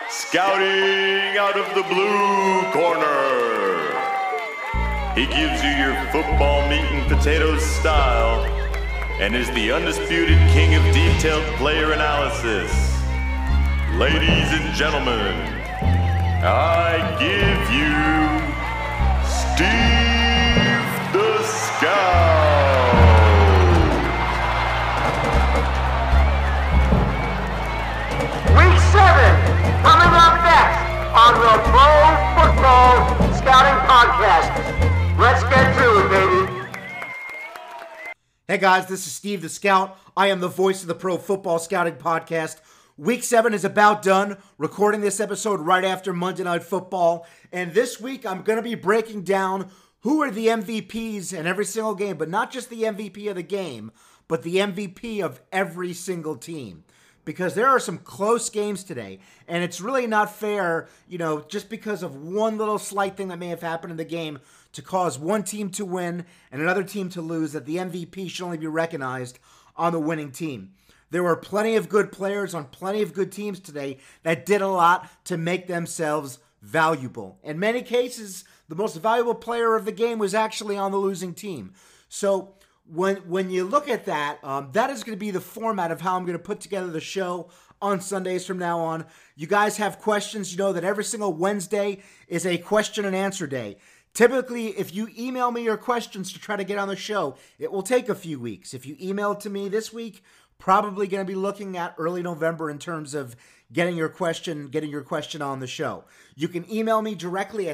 Scouting out of the blue corner. He gives you your football meat and potatoes style and is the undisputed king of detailed player analysis. Ladies and gentlemen, I give you Steve the Scout. Week 7, coming up next on the Pro Football Scouting Podcast. Let's get to it, baby. Hey guys, this is Steve the Scout. I am the voice of the Pro Football Scouting Podcast. Week 7 is about done. Recording this episode right after Monday Night Football. And this week I'm going to be breaking down who are the MVPs in every single game, but not just the MVP of the game, but the MVP of every single team. Because there are some close games today, and it's really not fair, just because of one little slight thing that may have happened in the game to cause one team to win and another team to lose, that the MVP should only be recognized on the winning team. There were plenty of good players on plenty of good teams today that did a lot to make themselves valuable. In many cases, the most valuable player of the game was actually on the losing team. So when you look at that, that is going to be the format of how I'm going to put together the show on Sundays from now on. You guys have questions. You know that every single Wednesday is a question and answer day. Typically, if you email me your questions to try to get on the show, it will take a few weeks. If you email it to me this week, probably going to be looking at early November in terms of getting your question on the show. You can email me directly at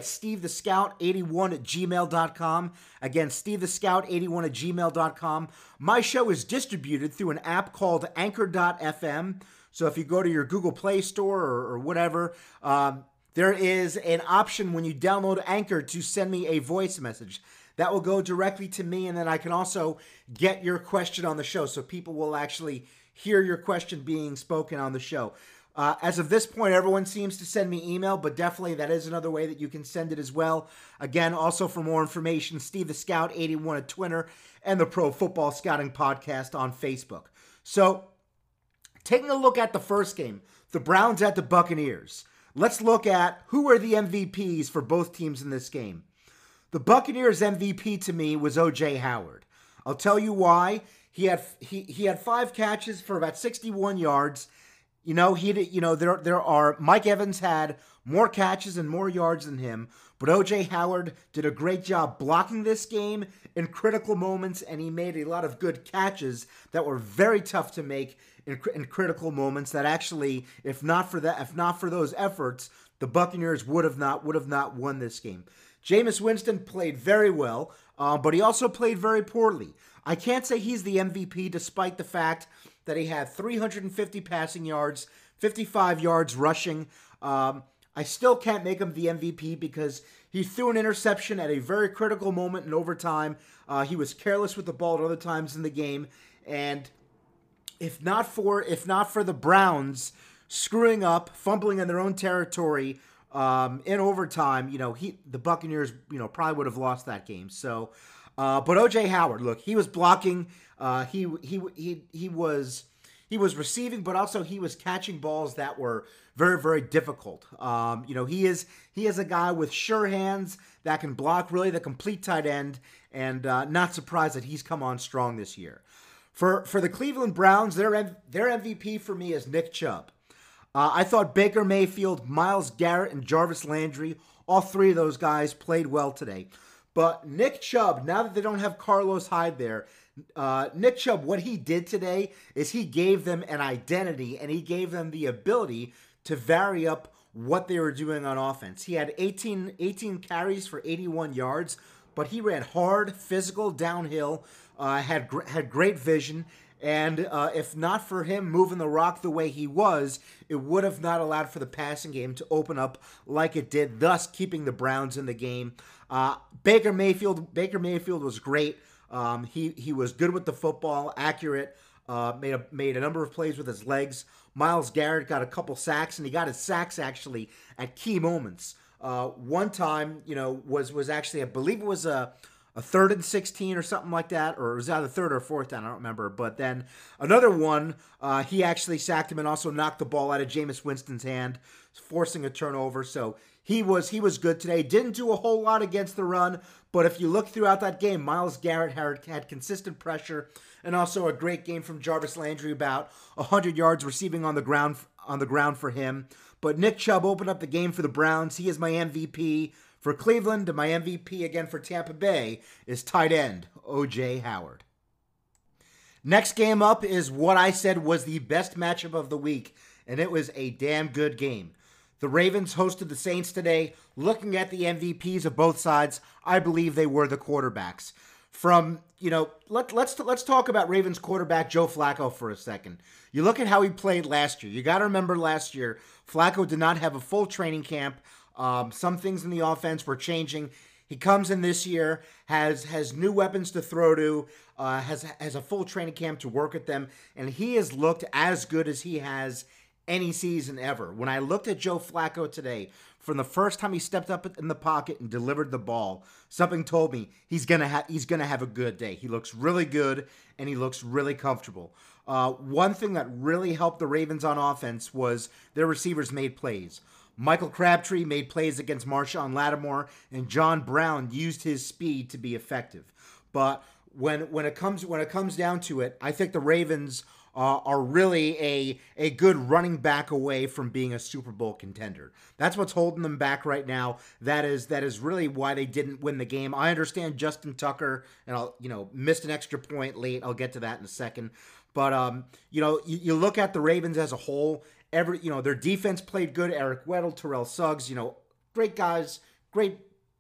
stevethescout81@gmail.com. Again, stevethescout81@gmail.com. My show is distributed through an app called Anchor.fm. So if you go to your Google Play Store or whatever, there is an option when you download Anchor to send me a voice message. That will go directly to me, and then I can also get your question on the show, so people will actually hear your question being spoken on the show. As of this point, everyone seems to send me email, but definitely that is another way that you can send it as well. Again, also for more information, Steve the Scout 81 at Twitter and the Pro Football Scouting Podcast on Facebook. So, taking a look at the first game, the Browns at the Buccaneers. Let's look at who are the MVPs for both teams in this game. The Buccaneers MVP to me was O.J. Howard. I'll tell you why. He had 5 catches for about 61 yards. Mike Evans had more catches and more yards than him, but O.J. Howard did a great job blocking this game in critical moments, and he made a lot of good catches that were very tough to make in critical moments. That actually, if not for those efforts, the Buccaneers would have not won this game. Jameis Winston played very well, but he also played very poorly. I can't say he's the MVP despite the fact that he had 350 passing yards, 55 yards rushing. I still can't make him the MVP because he threw an interception at a very critical moment in overtime. He was careless with the ball at other times in the game, and if not for the Browns screwing up, fumbling in their own territory in overtime, the Buccaneers, probably would have lost that game. So, but O.J. Howard, look, he was blocking. He was receiving, but also he was catching balls that were very, very difficult. He is a guy with sure hands that can block really the complete tight end, and not surprised that he's come on strong this year. For the Cleveland Browns, their MVP for me is Nick Chubb. I thought Baker Mayfield, Myles Garrett, and Jarvis Landry, all 3 of those guys played well today. But Nick Chubb, now that they don't have Carlos Hyde there, Nick Chubb, what he did today is he gave them an identity, and he gave them the ability to vary up what they were doing on offense. He had 18 carries for 81 yards, but he ran hard, physical, downhill, had great vision, and if not for him moving the rock the way he was, it would have not allowed for the passing game to open up like it did, thus keeping the Browns in the game. Baker Mayfield was great. He was good with the football, accurate, made a number of plays with his legs. Myles Garrett got a couple sacks, and he got his sacks actually at key moments. One time, was actually, I believe it was a a 3rd and 16 or something like that, or it was either 3rd or 4th down, I don't remember. But then another one, he actually sacked him and also knocked the ball out of Jameis Winston's hand, forcing a turnover. So he was good today. Didn't do a whole lot against the run, but if you look throughout that game, Myles Garrett had consistent pressure, and also a great game from Jarvis Landry, about 100 yards receiving on the ground for him. But Nick Chubb opened up the game for the Browns. He is my MVP for Cleveland, and my MVP again for Tampa Bay is tight end O.J. Howard. Next game up is what I said was the best matchup of the week, and it was a damn good game. The Ravens hosted the Saints today. Looking at the MVPs of both sides, I believe they were the quarterbacks. Let's talk about Ravens quarterback Joe Flacco for a second. You look at how he played last year. You got to remember last year, Flacco did not have a full training camp. Some things in the offense were changing. He comes in this year, has new weapons to throw to, has a full training camp to work at them, and he has looked as good as he has any season ever. When I looked at Joe Flacco today, from the first time he stepped up in the pocket and delivered the ball, something told me he's gonna have a good day. He looks really good and he looks really comfortable. One thing that really helped the Ravens on offense was their receivers made plays. Michael Crabtree made plays against Marshawn Lattimore, and John Brown used his speed to be effective. But when it comes down to it, I think the Ravens are really a good running back away from being a Super Bowl contender. That's what's holding them back right now. That is really why they didn't win the game. I understand Justin Tucker missed an extra point late. I'll get to that in a second. But you look at the Ravens as a whole. Their defense played good. Eric Weddle, Terrell Suggs, great guys, great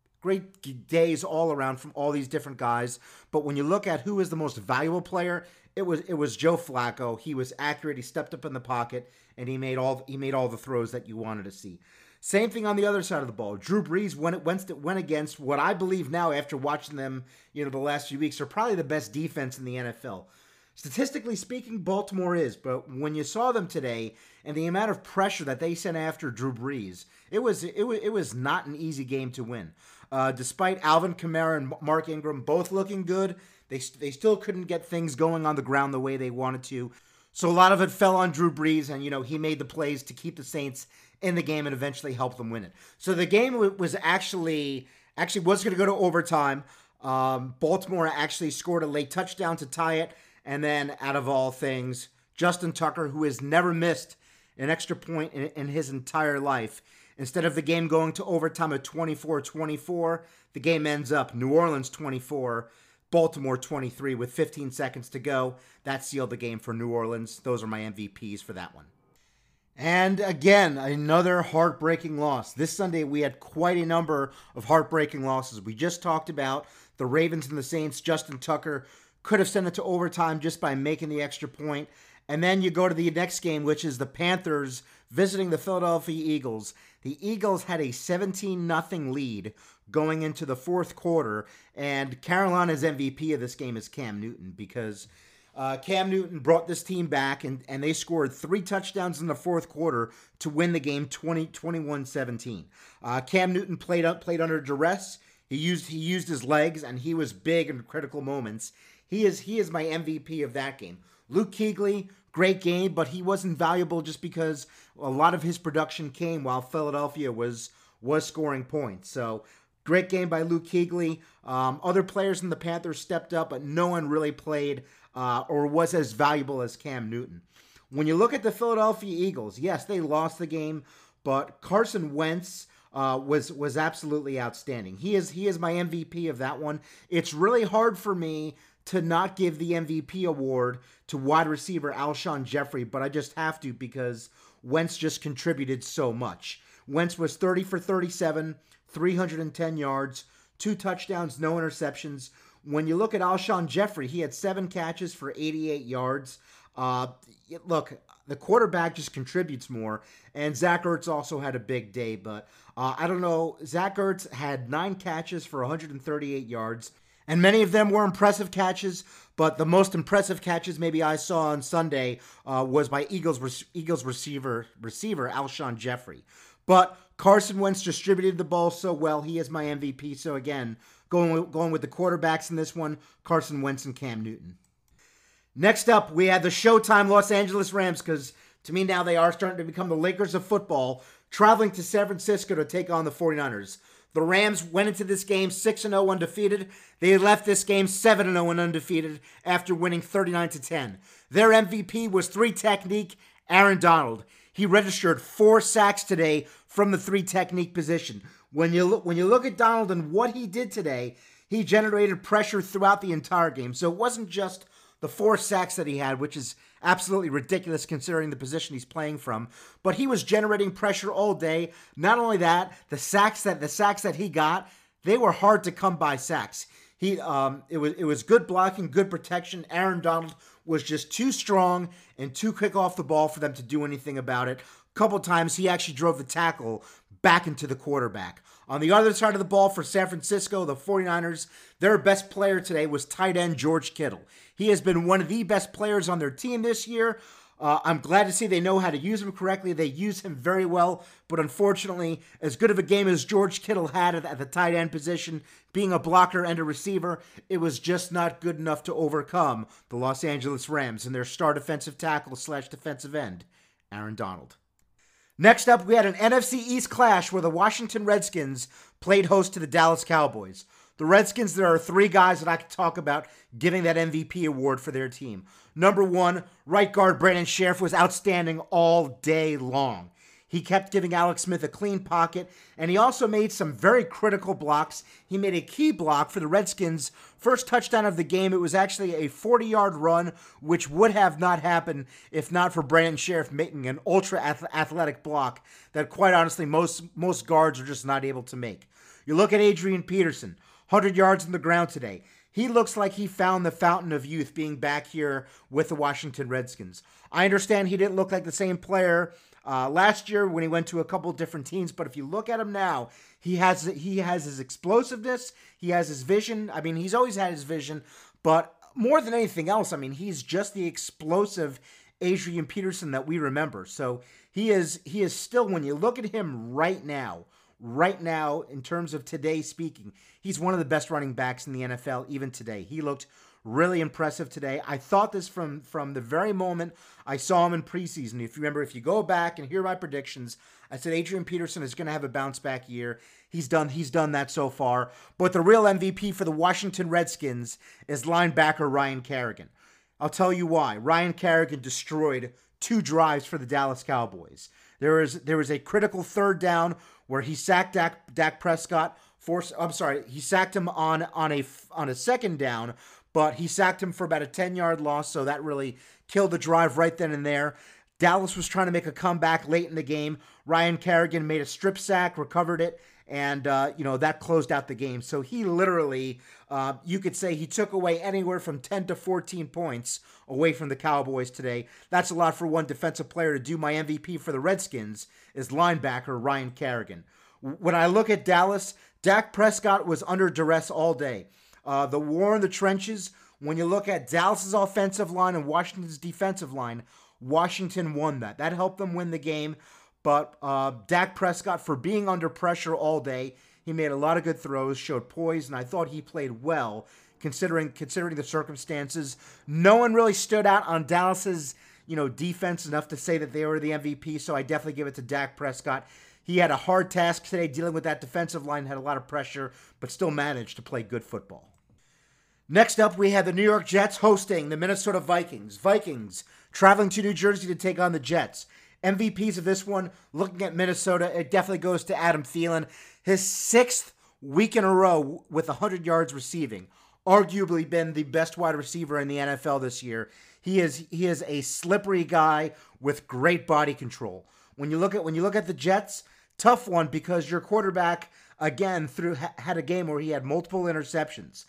days all around from all these different guys. But when you look at who is the most valuable player, it was Joe Flacco. He was accurate. He stepped up in the pocket and he made all the throws that you wanted to see. Same thing on the other side of the ball. Drew Brees went against what I believe now, after watching them, the last few weeks, are probably the best defense in the NFL. Statistically speaking, Baltimore is, but when you saw them today and the amount of pressure that they sent after Drew Brees, it was not an easy game to win. Despite Alvin Kamara and Mark Ingram both looking good, they still couldn't get things going on the ground the way they wanted to. So a lot of it fell on Drew Brees, and he made the plays to keep the Saints in the game and eventually help them win it. So the game was actually was going to go to overtime. Baltimore actually scored a late touchdown to tie it. And then, out of all things, Justin Tucker, who has never missed an extra point in his entire life, instead of the game going to overtime at 24-24, the game ends up New Orleans 24, Baltimore 23 with 15 seconds to go. That sealed the game for New Orleans. Those are my MVPs for that one. And again, another heartbreaking loss. This Sunday, we had quite a number of heartbreaking losses. We just talked about the Ravens and the Saints. Justin Tucker could have sent it to overtime just by making the extra point. And then you go to the next game, which is the Panthers visiting the Philadelphia Eagles. The Eagles had a 17-0 lead going into the fourth quarter, and Carolina's MVP of this game is Cam Newton, because Cam Newton brought this team back, and they scored 3 touchdowns in the fourth quarter to win the game 21-17. Cam Newton played under duress. He used his legs, and he was big in critical moments. He is my MVP of that game. Luke Kuechly, great game, but he wasn't valuable just because a lot of his production came while Philadelphia was scoring points. So great game by Luke Kuechly. Other players in the Panthers stepped up, but no one really played or was as valuable as Cam Newton. When you look at the Philadelphia Eagles, yes, they lost the game, but Carson Wentz was absolutely outstanding. He is my MVP of that one. It's really hard for me to not give the MVP award to wide receiver Alshon Jeffrey, but I just have to because Wentz just contributed so much. Wentz was 30 for 37, 310 yards, 2 touchdowns, no interceptions. When you look at Alshon Jeffrey, he had 7 catches for 88 yards. Look, the quarterback just contributes more, and Zach Ertz also had a big day, but I don't know. Zach Ertz had 9 catches for 138 yards. And many of them were impressive catches, but the most impressive catches maybe I saw on Sunday was by Eagles receiver Alshon Jeffrey. But Carson Wentz distributed the ball so well. He is my MVP. So again, going with the quarterbacks in this one, Carson Wentz and Cam Newton. Next up, we have the Showtime Los Angeles Rams, because to me now they are starting to become the Lakers of football, traveling to San Francisco to take on the 49ers. The Rams went into this game 6-0 undefeated. They left this game 7-0 and undefeated after winning 39-10. Their MVP was 3-technique Aaron Donald. He registered 4 sacks today from the 3-technique position. When you look at Donald and what he did today, he generated pressure throughout the entire game. So it wasn't just the 4 sacks that he had, which is absolutely ridiculous considering the position he's playing from, but he was generating pressure all day. Not only that, the sacks that he got, they were hard to come by sacks. It was good blocking, good protection. Aaron Donald was just too strong and too quick off the ball for them to do anything about it. A couple times he actually drove the tackle back into the quarterback. On the other side of the ball for San Francisco, the 49ers, their best player today was tight end George Kittle. He has been one of the best players on their team this year. I'm glad to see they know how to use him correctly. They use him very well, but unfortunately, as good of a game as George Kittle had at the tight end position, being a blocker and a receiver, it was just not good enough to overcome the Los Angeles Rams and their star defensive tackle / defensive end, Aaron Donald. Next up, we had an NFC East clash where the Washington Redskins played host to the Dallas Cowboys. The Redskins, there are 3 guys that I could talk about giving that MVP award for their team. Number 1, right guard Brandon Sheriff was outstanding all day long. He kept giving Alex Smith a clean pocket, and he also made some very critical blocks. He made a key block for the Redskins' first touchdown of the game. It was actually a 40-yard run, which would have not happened if not for Brandon Sheriff making an ultra-athletic block that, quite honestly, most guards are just not able to make. You look at Adrian Peterson, 100 yards on the ground today. He looks like he found the fountain of youth being back here with the Washington Redskins. I understand he didn't look like the same player last year when he went to a couple different teams, but if you look at him now, he has his explosiveness, he has his vision. I mean, he's always had his vision, but more than anything else, I mean, he's just the explosive Adrian Peterson that we remember. So he is still, when you look at him right now, in terms of today speaking, he's one of the best running backs in the NFL even today. He looked really impressive today. I thought this from the very moment I saw him in preseason. If you remember, if you go back and hear my predictions, I said Adrian Peterson is going to have a bounce back year. He's done that so far. But the real MVP for the Washington Redskins is linebacker Ryan Kerrigan. I'll tell you why. Ryan Kerrigan destroyed 2 drives for the Dallas Cowboys. There was a critical 3rd down where he sacked Dak Prescott. He sacked him on a 2nd down, but he sacked him for about a 10-yard loss, so that really killed the drive right then and there. Dallas was trying to make a comeback late in the game. Ryan Kerrigan made a strip sack, recovered it, and that closed out the game. So he literally, you could say he took away anywhere from 10 to 14 points away from the Cowboys today. That's a lot for one defensive player to do. My MVP for the Redskins is linebacker Ryan Kerrigan. When I look at Dallas, Dak Prescott was under duress all day. The war in the trenches, when you look at Dallas's offensive line and Washington's defensive line, Washington won that. That helped them win the game. But Dak Prescott, for being under pressure all day, he made a lot of good throws, showed poise, and I thought he played well considering the circumstances. No one really stood out on Dallas's defense enough to say that they were the MVP, so I definitely give it to Dak Prescott. He had a hard task today dealing with that defensive line, had a lot of pressure, but still managed to play good football. Next up, we have the New York Jets hosting the Minnesota Vikings. Vikings traveling to New Jersey to take on the Jets. MVPs of this one, looking at Minnesota, it definitely goes to Adam Thielen. His 6th week in a row with 100 yards receiving. Arguably been the best wide receiver in the NFL this year. He is a slippery guy with great body control. When you look at the Jets, tough one because your quarterback again had a game where he had multiple interceptions.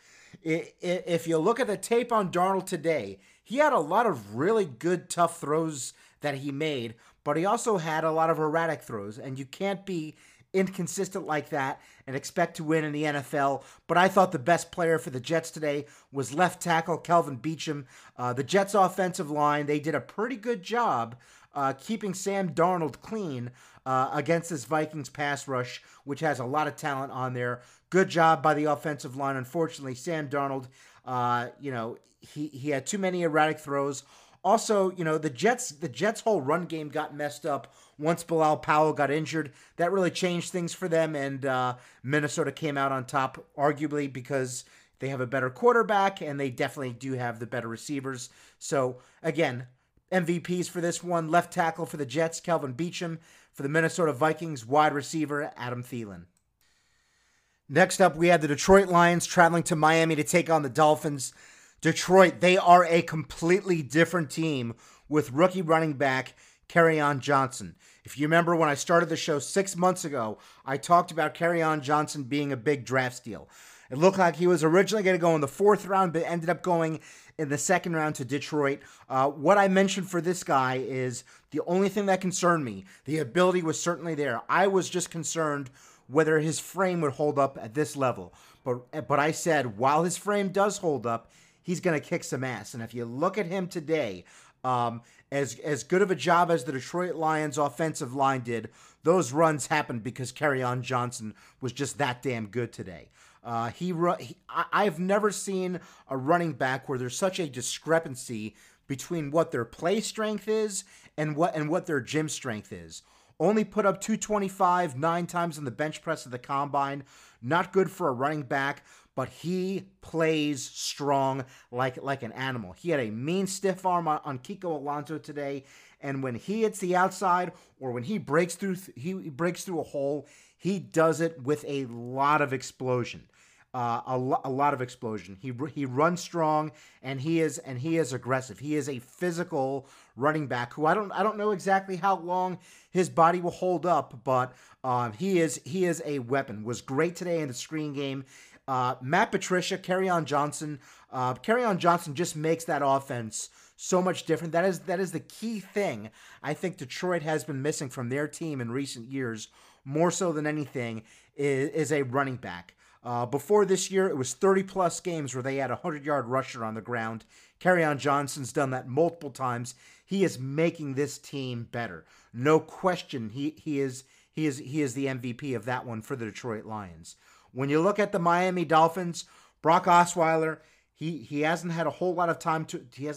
If you look at the tape on Darnold today, he had a lot of really good tough throws that he made, but he also had a lot of erratic throws, and you can't be inconsistent like that and expect to win in the NFL. But I thought the best player for the Jets today was left tackle Kelvin Beachum. The Jets' offensive line, they did a pretty good job keeping Sam Darnold clean against this Vikings pass rush, which has a lot of talent on there. Good job by the offensive line. Unfortunately, Sam Darnold, he had too many erratic throws. Also, the Jets' whole run game got messed up once Bilal Powell got injured. That really changed things for them, and Minnesota came out on top, arguably because they have a better quarterback, and they definitely do have the better receivers. So, again, MVPs for this one: left tackle for the Jets, Kelvin Beachum; for the Minnesota Vikings, wide receiver, Adam Thielen. Next up, we had the Detroit Lions traveling to Miami to take on the Dolphins. Detroit, they are a completely different team with rookie running back Kerryon Johnson. If you remember when I started the show 6 months ago, I talked about Kerryon Johnson being a big draft steal. It looked like he was originally going to go in the 4th round, but ended up going in the 2nd round to Detroit. What I mentioned for this guy is the only thing that concerned me. The ability was certainly there. I was just concerned whether his frame would hold up at this level. But I said, while his frame does hold up, he's going to kick some ass. And if you look at him today, as good of a job as the Detroit Lions offensive line did, those runs happened because Kerryon Johnson was just that damn good today. I've never seen a running back where there's such a discrepancy between what their play strength is and what their gym strength is. Only put up 225 9 times in the bench press of the combine. Not good for a running back, but he plays strong like an animal. He had a mean stiff arm on Kiko Alonso today, and when he hits the outside or when he breaks through a hole, he does it with a lot of explosion. A lot of explosion. He runs strong, and he is aggressive. He is a physical running back who I don't know exactly how long his body will hold up, but he is a weapon. Was great today in the screen game. Matt Patricia, Kerryon Johnson. Kerryon Johnson just makes that offense so much different. That is the key thing I think Detroit has been missing from their team in recent years, more so than anything, is a running back. Before this year, it was 30-plus games where they had a 100-yard rusher on the ground. Kerryon Johnson's done that multiple times. He is making this team better. No question, he is the MVP of that one for the Detroit Lions. When you look at the Miami Dolphins, Brock Osweiler, he hasn't had a whole lot of time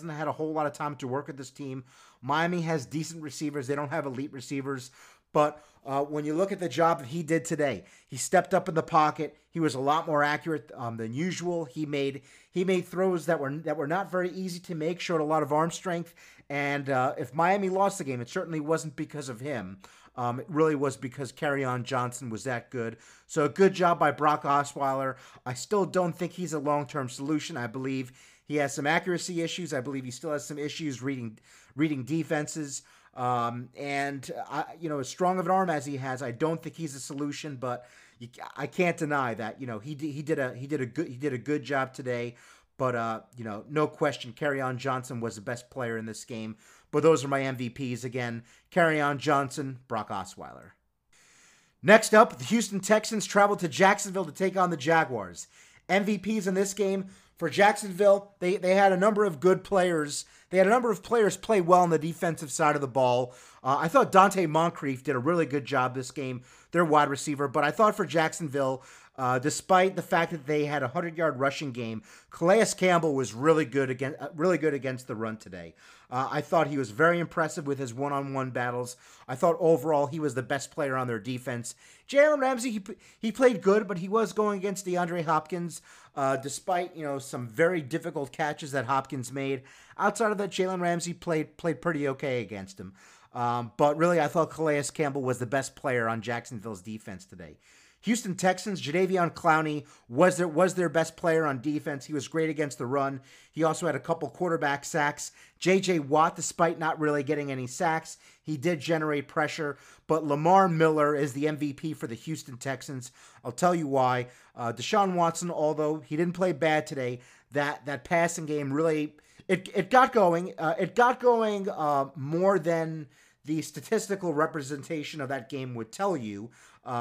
to work with this team. Miami has decent receivers. They don't have elite receivers. But when you look at the job that he did today, he stepped up in the pocket. He was a lot more accurate than usual. He made throws that were not very easy to make, showed a lot of arm strength. And if Miami lost the game, it certainly wasn't because of him. It really was because Kerryon Johnson was that good. So a good job by Brock Osweiler. I still don't think he's a long-term solution. I believe he has some accuracy issues. I believe he still has some issues reading defenses. As strong of an arm as he has, I don't think he's a solution. But I can't deny that he did a good job today. But no question, Kerryon Johnson was the best player in this game. But those are my MVPs again: Kerryon Johnson, Brock Osweiler. Next up, the Houston Texans traveled to Jacksonville to take on the Jaguars. MVPs in this game for Jacksonville, they had a number of good players. They had a number of players play well on the defensive side of the ball. I thought Dante Moncrief did a really good job this game, their wide receiver. But I thought for Jacksonville, despite the fact that they had a 100-yard rushing game, Calais Campbell was really good against the run today. I thought he was very impressive with his one-on-one battles. I thought overall he was the best player on their defense. Jalen Ramsey, he played good, but he was going against DeAndre Hopkins, despite some very difficult catches that Hopkins made. Outside of that, Jalen Ramsey played pretty okay against him. But really, I thought Calais Campbell was the best player on Jacksonville's defense today. Houston Texans, Jadeveon Clowney was their best player on defense. He was great against the run. He also had a couple quarterback sacks. J.J. Watt, despite not really getting any sacks, he did generate pressure. But Lamar Miller is the MVP for the Houston Texans. I'll tell you why. Deshaun Watson, although he didn't play bad today, that passing game really it got going. It got going more than the statistical representation of that game would tell you.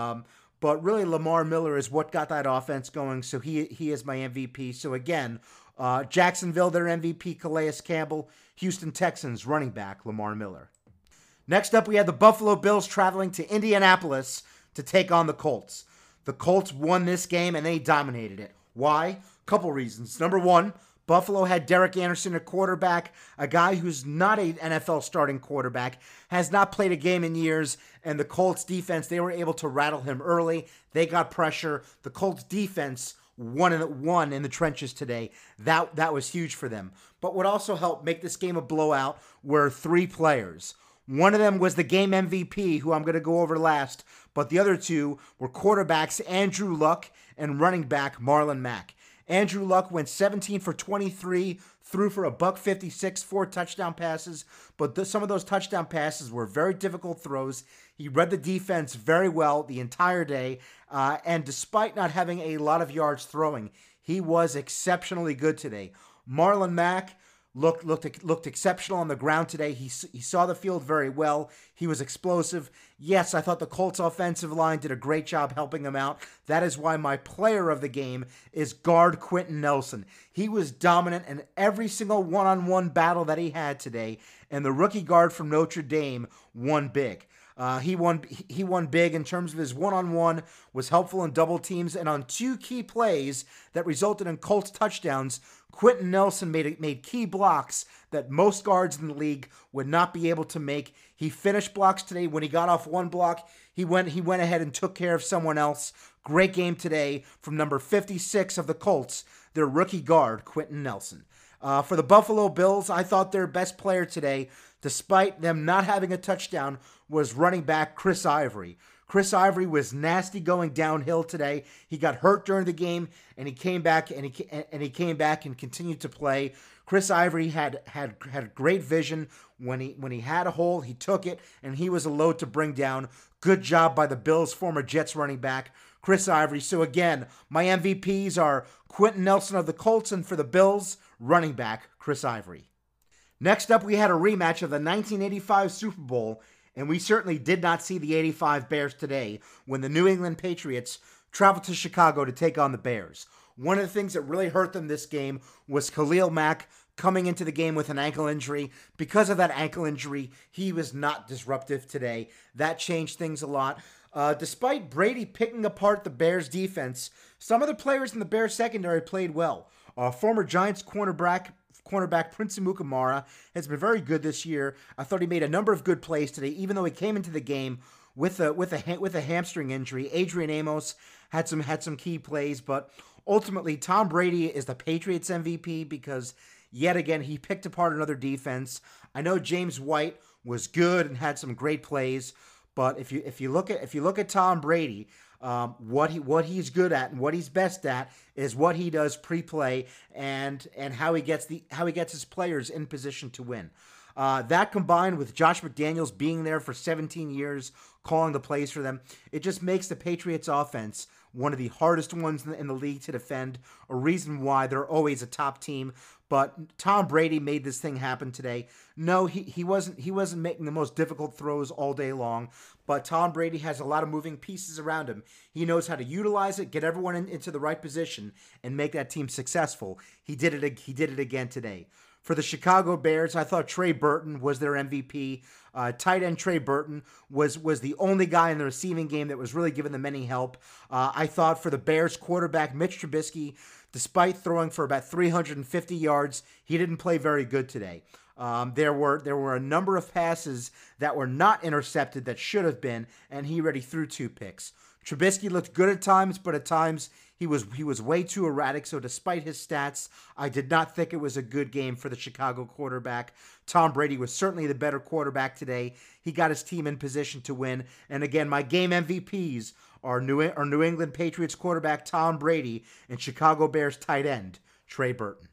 But really, Lamar Miller is what got that offense going, so he is my MVP. So again, Jacksonville, their MVP, Calais Campbell. Houston Texans, running back, Lamar Miller. Next up, we had the Buffalo Bills traveling to Indianapolis to take on the Colts. The Colts won this game, and they dominated it. Why? Couple reasons. Number one, Buffalo had Derek Anderson at quarterback, a guy who's not an NFL starting quarterback, has not played a game in years, and the Colts defense, they were able to rattle him early. They got pressure. The Colts defense won in the trenches today. That was huge for them. But what also helped make this game a blowout were three players. One of them was the game MVP, who I'm going to go over last, but the other two were quarterbacks Andrew Luck and running back Marlon Mack. Andrew Luck went 17 for 23, threw for $156, 4 touchdown passes, but some of those touchdown passes were very difficult throws. He read the defense very well the entire day, and despite not having a lot of yards throwing, he was exceptionally good today. Marlon Mack looked exceptional on the ground today. He saw the field very well. He was explosive. Yes, I thought the Colts offensive line did a great job helping him out. That is why my player of the game is guard Quentin Nelson. He was dominant in every single one-on-one battle that he had today, and the rookie guard from Notre Dame won big. He won big in terms of his one-on-one, was helpful in double teams, and on 2 key plays that resulted in Colts touchdowns, Quentin Nelson made key blocks that most guards in the league would not be able to make. He finished blocks today. When he got off one block, he went ahead and took care of someone else. Great game today from number 56 of the Colts, their rookie guard, Quentin Nelson. For the Buffalo Bills, I thought their best player today, despite them not having a touchdown, was running back Chris Ivory. Chris Ivory was nasty going downhill today. He got hurt during the game, and he came back and continued to play. Chris Ivory had great vision. When he had a hole, he took it, and he was a load to bring down. Good job by the Bills' former Jets running back, Chris Ivory. So again, my MVPs are Quentin Nelson of the Colts, and for the Bills, running back Chris Ivory. Next up, we had a rematch of the 1985 Super Bowl, and we certainly did not see the 85 Bears today when the New England Patriots traveled to Chicago to take on the Bears. One of the things that really hurt them this game was Khalil Mack coming into the game with an ankle injury. Because of that ankle injury, he was not disruptive today. That changed things a lot. Despite Brady picking apart the Bears defense, some of the players in the Bears secondary played well. Former Giants cornerback Prince Amukamara has been very good this year. I thought he made a number of good plays today, even though he came into the game with a hamstring injury. Adrian Amos had some key plays, but ultimately Tom Brady is the Patriots MVP because yet again he picked apart another defense. I know James White was good and had some great plays, but if you look at Tom Brady, what he's good at and what he's best at is what he does pre-play and how he gets his players in position to win. That combined with Josh McDaniels being there for 17 years, calling the plays for them, it just makes the Patriots offense one of the hardest ones in the league to defend, a reason why they're always a top team. But Tom Brady made this thing happen today. No, he wasn't making the most difficult throws all day long, but Tom Brady has a lot of moving pieces around him. He knows how to utilize it, get everyone into the right position, and make that team successful. He did it again today. For the Chicago Bears, I thought Trey Burton was their MVP. Tight end Trey Burton was the only guy in the receiving game that was really giving them any help. I thought for the Bears quarterback, Mitch Trubisky, despite throwing for about 350 yards, he didn't play very good today. There were a number of passes that were not intercepted that should have been, and he already threw 2 picks. Trubisky looked good at times, but at times he was way too erratic. So despite his stats, I did not think it was a good game for the Chicago quarterback. Tom Brady was certainly the better quarterback today. He got his team in position to win. And again, my game MVPs are New England Patriots quarterback Tom Brady and Chicago Bears tight end Trey Burton.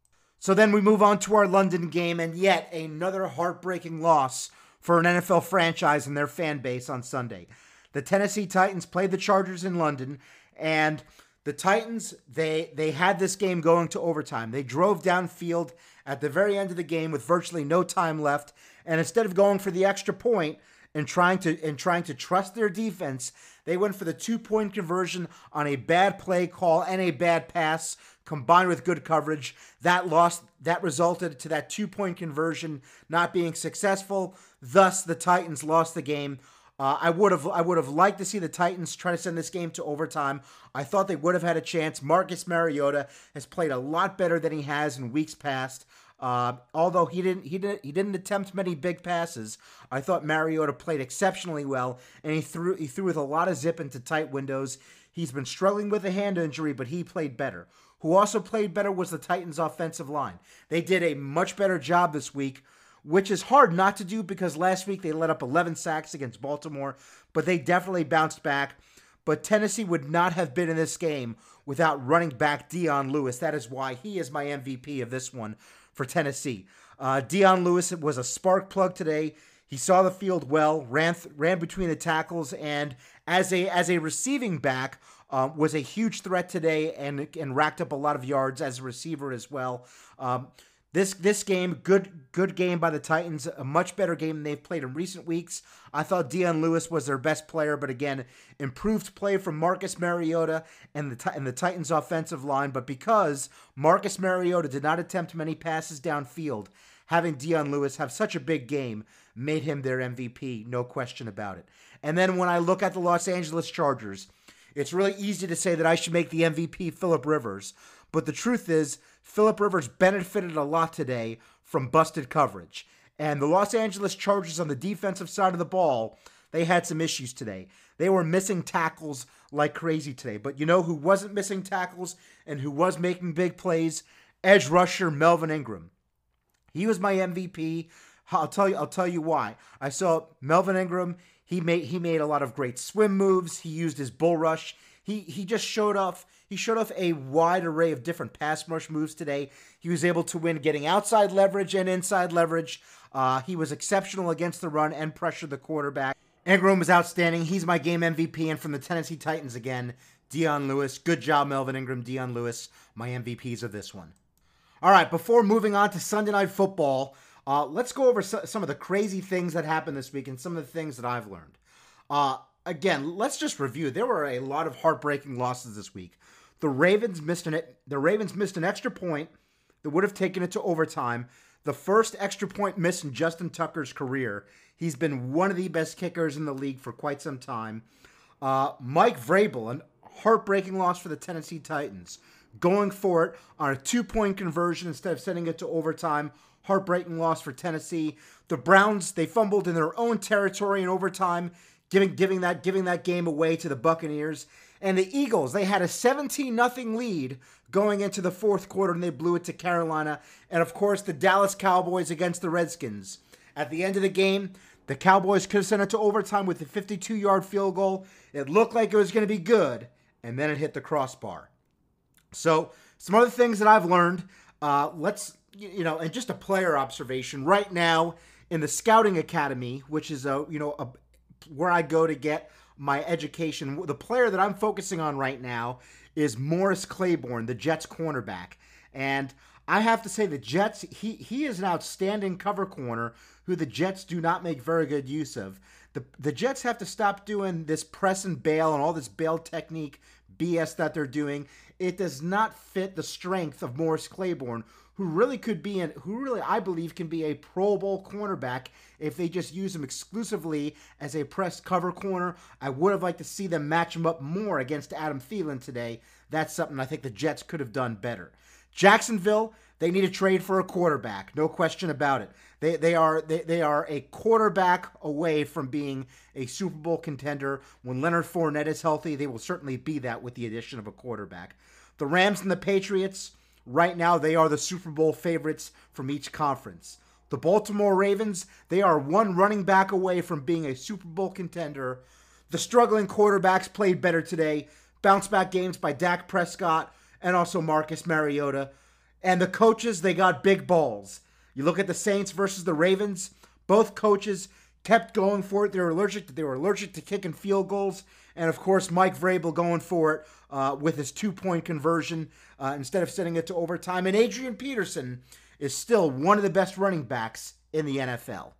So then we move on to our London game, and yet another heartbreaking loss for an NFL franchise and their fan base on Sunday. The Tennessee Titans played the Chargers in London, and The Titans, they had this game going to overtime. They drove downfield at the very end of the game with virtually no time left, and instead of going for the extra point and trying to trust their defense, they went for the 2-point conversion on a bad play call and a bad pass combined with good coverage. That resulted to that 2-point conversion not being successful. Thus, the Titans lost the game. I would have liked to see the Titans try to send this game to overtime. I thought they would have had a chance. Marcus Mariota has played a lot better than he has in weeks past. Although he didn't attempt many big passes, I thought Mariota played exceptionally well, and he threw with a lot of zip into tight windows. He's been struggling with a hand injury, but he played better. Who also played better was the Titans' offensive line. They did a much better job this week, which is hard not to do because last week they let up 11 sacks against Baltimore, but they definitely bounced back. But Tennessee would not have been in this game without running back Dion Lewis. That is why he is my MVP of this one for Tennessee. Dion Lewis was a spark plug today. He saw the field well, ran between the tackles, and as a receiving back, was a huge threat today and racked up a lot of yards as a receiver as well. This game, good game by the Titans, a much better game than they've played in recent weeks. I thought Dion Lewis was their best player, but again, improved play from Marcus Mariota and the Titans offensive line. But because Marcus Mariota did not attempt many passes downfield, having Dion Lewis have such a big game made him their MVP, no question about it. And then when I look at the Los Angeles Chargers, it's really easy to say that I should make the MVP Phillip Rivers, but the truth is, Phillip Rivers benefited a lot today from busted coverage. And the Los Angeles Chargers on the defensive side of the ball, they had some issues today. They were missing tackles like crazy today. But you know who wasn't missing tackles and who was making big plays? Edge rusher Melvin Ingram. He was my MVP. I'll tell you why. I saw Melvin Ingram. He made a lot of great swim moves. He used his bull rush. He just showed off. He showed off a wide array of different pass rush moves today. He was able to win getting outside leverage and inside leverage. He was exceptional against the run and pressured the quarterback. Ingram was outstanding. He's my game MVP. And from the Tennessee Titans again, Dion Lewis. Good job, Melvin Ingram, Dion Lewis, my MVPs of this one. All right, before moving on to Sunday Night Football, let's go over some of the crazy things that happened this week and some of the things that I've learned. Again, let's just review. There were a lot of heartbreaking losses this week. The Ravens missed an extra point that would have taken it to overtime. The first extra point miss in Justin Tucker's career. He's been one of the best kickers in the league for quite some time. Mike Vrabel, an heartbreaking loss for the Tennessee Titans. Going for it on a 2-point conversion instead of sending it to overtime. Heartbreaking loss for Tennessee. The Browns, they fumbled in their own territory in overtime, giving that game away to the Buccaneers. And the Eagles, they had a 17-0 lead going into the fourth quarter, and they blew it to Carolina. And, of course, the Dallas Cowboys against the Redskins. At the end of the game, the Cowboys could have sent it to overtime with a 52-yard field goal. It looked like it was going to be good, and then it hit the crossbar. So, some other things that I've learned. And just a player observation. Right now, in the Scouting Academy, which is where I go to get my education, the player that I'm focusing on right now is Morris Claiborne, the Jets cornerback. And I have to say the Jets, he is an outstanding cover corner who the Jets do not make very good use of. The Jets have to stop doing this press and bail and all this bail technique BS that they're doing. It does not fit the strength of Morris Claiborne, who really I believe can be a Pro Bowl cornerback if they just use him exclusively as a press cover corner. I would have liked to see them match him up more against Adam Thielen today. That's something I think the Jets could have done better. Jacksonville, they need a trade for a quarterback, no question about it. They are a quarterback away from being a Super Bowl contender. When Leonard Fournette is healthy, they will certainly be that with the addition of a quarterback. The Rams and the Patriots, right now, they are the Super Bowl favorites from each conference. The Baltimore Ravens, they are one running back away from being a Super Bowl contender. The struggling quarterbacks played better today. Bounce back games by Dak Prescott and also Marcus Mariota. And the coaches, they got big balls. You look at the Saints versus the Ravens, both coaches kept going for it. They were allergic to kicking field goals. And, of course, Mike Vrabel going for it with his 2-point conversion instead of sending it to overtime. And Adrian Peterson is still one of the best running backs in the NFL.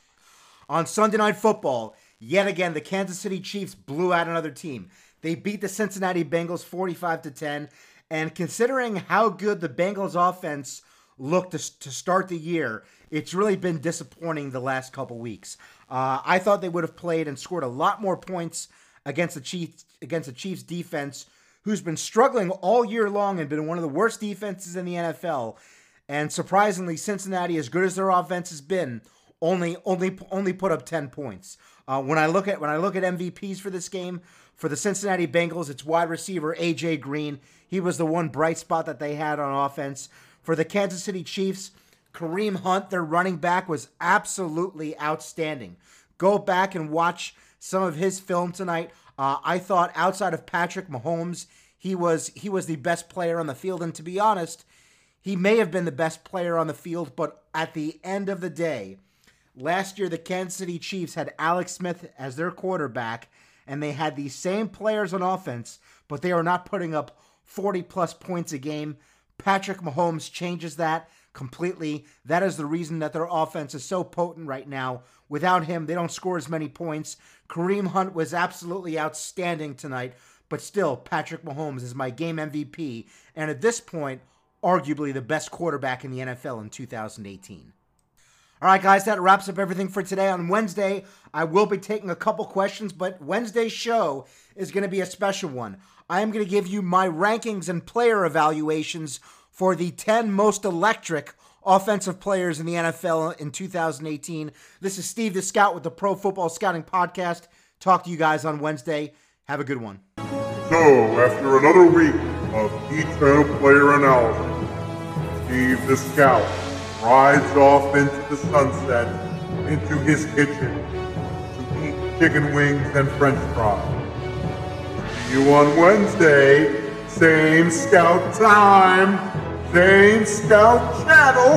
On Sunday Night Football, yet again, the Kansas City Chiefs blew out another team. They beat the Cincinnati Bengals 45-10. And considering how good the Bengals offense looked to start the year, it's really been disappointing the last couple weeks. I thought they would have played and scored a lot more points against the Chiefs defense, who's been struggling all year long and been one of the worst defenses in the NFL. And surprisingly, Cincinnati, as good as their offense has been, only put up 10 points. When I look at MVPs for this game, for the Cincinnati Bengals, it's wide receiver AJ Green. He was the one bright spot that they had on offense. For the Kansas City Chiefs, Kareem Hunt, their running back, was absolutely outstanding. Go back and watch some of his film tonight. I thought outside of Patrick Mahomes, he was the best player on the field. And to be honest, he may have been the best player on the field, but at the end of the day, last year the Kansas City Chiefs had Alex Smith as their quarterback, and they had these same players on offense, but they are not putting up 40-plus points a game. Patrick Mahomes changes that completely. That is the reason that their offense is so potent right now. Without him, they don't score as many points. Kareem Hunt was absolutely outstanding tonight, but still, Patrick Mahomes is my game MVP, and at this point, arguably the best quarterback in the NFL in 2018. All right, guys, that wraps up everything for today. On Wednesday, I will be taking a couple questions, but Wednesday's show is going to be a special one. I am going to give you my rankings and player evaluations for the 10 most electric offensive players in the NFL in 2018. This is Steve the Scout with the Pro Football Scouting Podcast. Talk to you guys on Wednesday. Have a good one. So, after another week of detailed player analysis, Steve the Scout rides off into the sunset, into his kitchen, to eat chicken wings and french fries. See you on Wednesday, same Scout time, same Scout channel.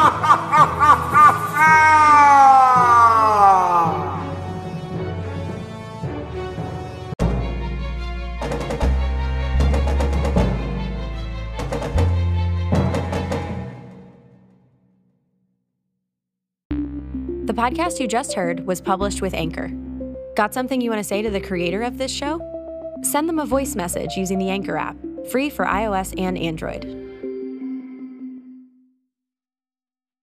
The podcast you just heard was published with Anchor. Got something you want to say to the creator of this show? Send them a voice message using the Anchor app, free for iOS and Android.